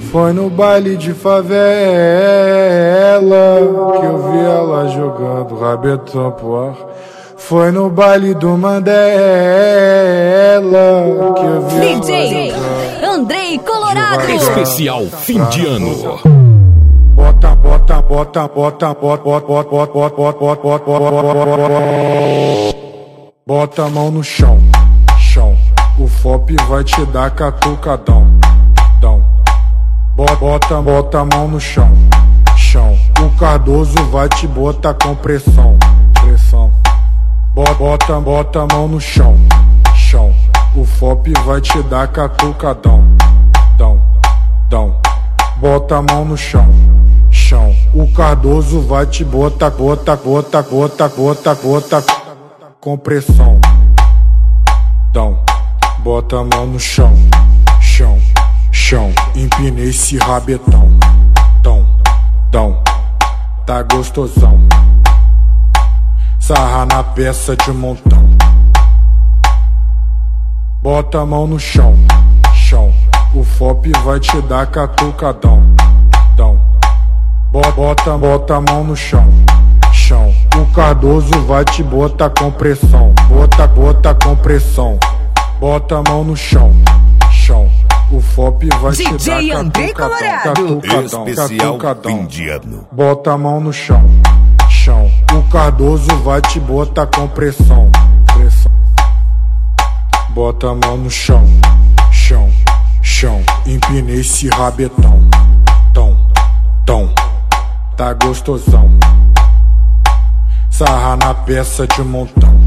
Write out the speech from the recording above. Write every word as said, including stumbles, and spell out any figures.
Foi no baile de favela que eu vi ela jogando rabetão pro ar. Foi no baile do Mandela que eu vi D J ela jogando Andrei Colorado. Especial fim de ano. Bota, bota, bota, bota, bota, bota, bota, bota, bota, bota, bota, bota, bota a mão no chão, chão. O F O P vai te dar catucadão, dão. Bota, bota a mão no chão, chão. O Cardoso vai te botar com pressão, pressão. Bota, bota a mão no chão, chão. O F O P vai te dar catucadão, dão, dão. Bota a mão no chão, chão. O Cardoso vai te botar, bota, bota, bota, bota, bota com pressão, dão. Bota a mão no chão, chão, chão. Empinei esse rabetão, dão, dão. Tá gostosão. Sarra na peça de montão. Bota a mão no chão, chão. O F O P vai te dar catucadão, dão. Bota, bota a mão no chão, chão. O Cardoso vai te botar com pressão. Bota, bota com pressão. Bota a mão no chão, chão. O F O P vai te D J dar Andrei Colorado. catucadão, Especial catucadão. fim de ano. Bota a mão no chão, chão. O Cardoso vai te botar com pressão, pressão. Bota a mão no chão, chão, chão. Empinei esse rabetão, tão, tão. Tá gostosão. Sarra na peça de montão.